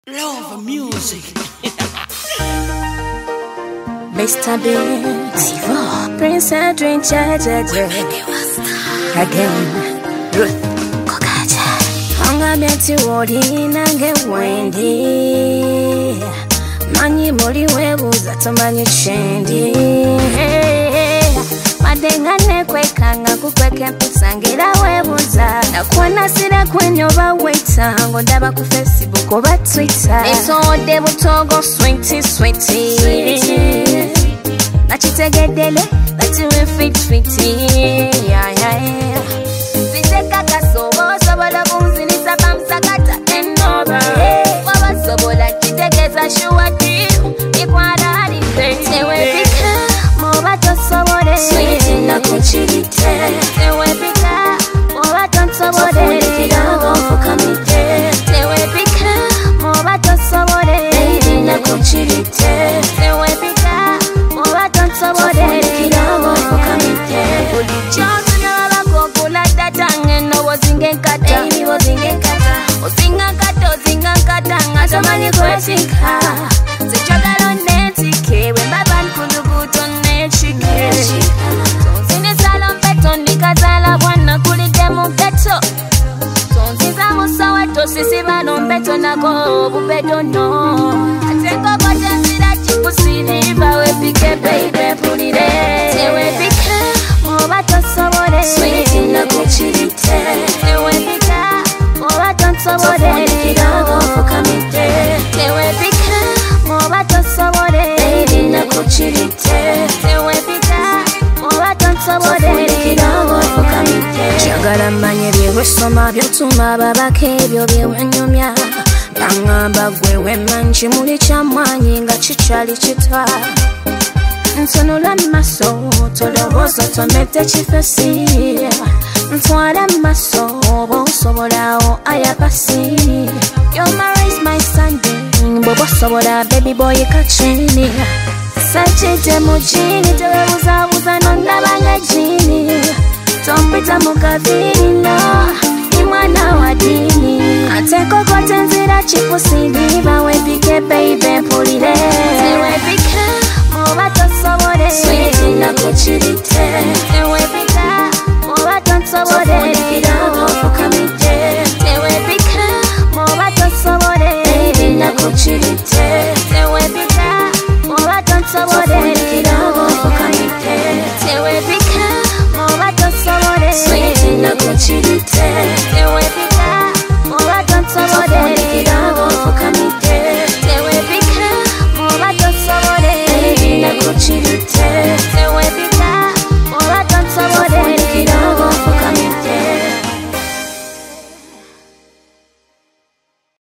Love music. Mr. Beats, Prince Adrian, again. Hanga meti wodi nange wendi, manyi moli webuza tomanyi chendi. Madenga nekwekanga kukweke mpisangira webuza, nakuona sira kwenyoba weta ngodaba ku Facebook oba Twitter. Esode butogo sweetie sweetie, nachitegedele batiwe fitfiti. Ziteka kasobo sobola kumzinisa bamsakata enoba, waba sobola kitegeza shuwati ikwara alife. Tewe pika moba tosobole sweetie na kuchirite. Tewe pika moba tosobole kidogo fukamite. Tewe pika moba tosobole na kuchirite. Tewe pika moba tosobole kidogo fukamite. Ulichozo na wabako kula tatange no wozinge kata. Baby wozinge kata, wozinga kata, wozinga kata. Ngatamani kwetika sechogalo netike wembaban kulubuto nechike. Tonzine salon beto nikazala wana kulidemo beto. Tonziza musaweto sisi balon beto nako bubedo no. Ateko kote nzira chikusini bawe pike baby pulire. Tewe pike moba tosobole sweetie na kuchirite. Tewe pika moba tosobole kidogo fukamite. Tewe pika moba tosobole baby na kuchirite. Tewe pika moba tosobole kidogo fukamite. Chagala manye byewesoma byotuma babake ebyo byewenyumya. Bangamba gwewe manji muli kyamwanyi nga kikyali kitwa. Ntunula maso tolowooza tomete kifesi. Ntwala maso oba osobolawo ayapasi. You're my raise my standing, bobo sobola baby boy kachini. Sachete mujini tewebuzabuza nondabanga jini. Tompita mukaviri no, ni mwana wa dini. Ateko kote nzira chikusini bawe pike baby pulire. Tewe pike moba tosobole sweetie na kuchirite. Tewe pika moba tosobole kidogo fukamite. Tewe pika moba tosobole baby na kuchirite.